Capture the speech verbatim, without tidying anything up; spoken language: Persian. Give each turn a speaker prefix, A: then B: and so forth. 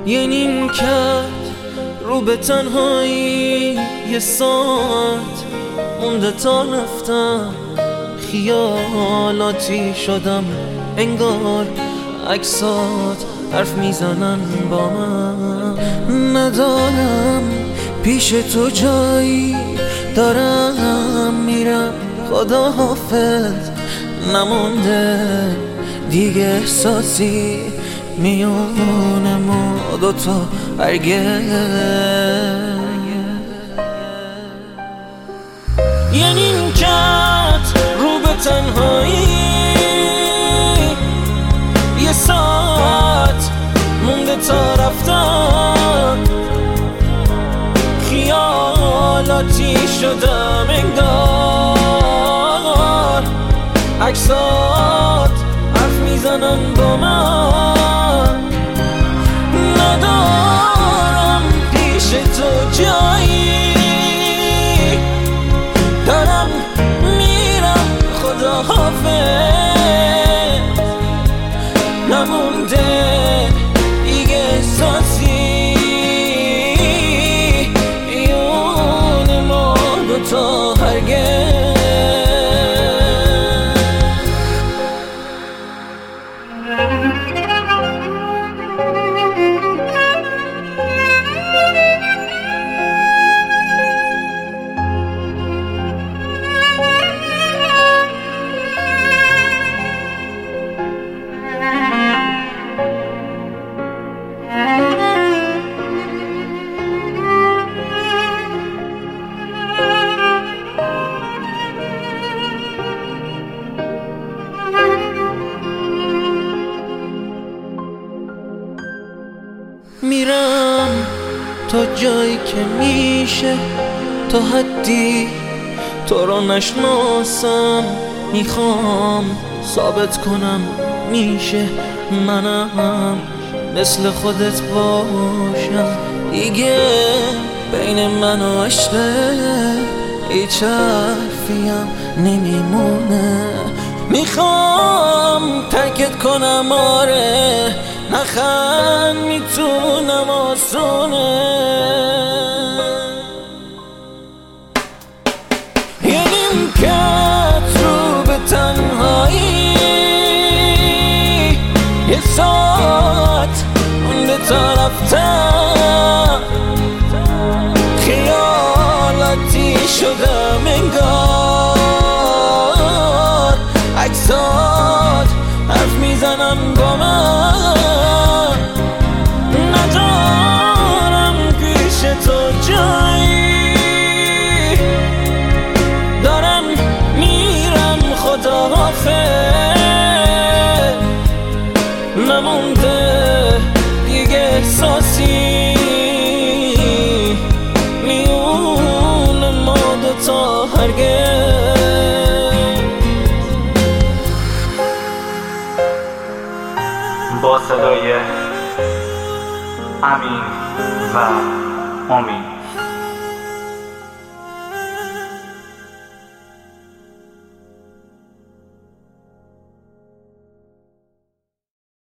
A: یه نیم کرد رو به تنهایی، یه ساعت مونده تا رفتم، خیالاتی شدم انگار عکسات حرف میزنن با من. ندارم پیش تو جایی، دارم میرم خدا حافظ، نمونده دیگه احساسی میون ما دوتا هرگز. یه نیمکت رو به تنهایی، یه ساعت مونده تا رفتن، خیالاتی شدم انگار عکسات حرف میزنن با من. ندارم پیش تو جایی، دارم میرم خدا حافظ، نمونده دیگه احساسی میون ما دوتا هرگز. میرم تا جایی که میشه، تا حدی تو رو نشناسم، میخوام ثابت کنم میشه منم مثل خودت باشم. دیگه بین من و عشقه هیچ حرفیم نمیمونه، میخوام ترکت کنم آره، نخند میتونم آسونه. یه نیمکت رو به تنهایی، یه ساعت مونده تا رفتم، خیالاتی شدم انگار عکسات حرف میزنن با من. ندارم پیش تو جایی، دارم میرم خدا حافظ، نمونده دیگه احساسی میون ما دوتا هرگز.
B: با صدای امین و امید.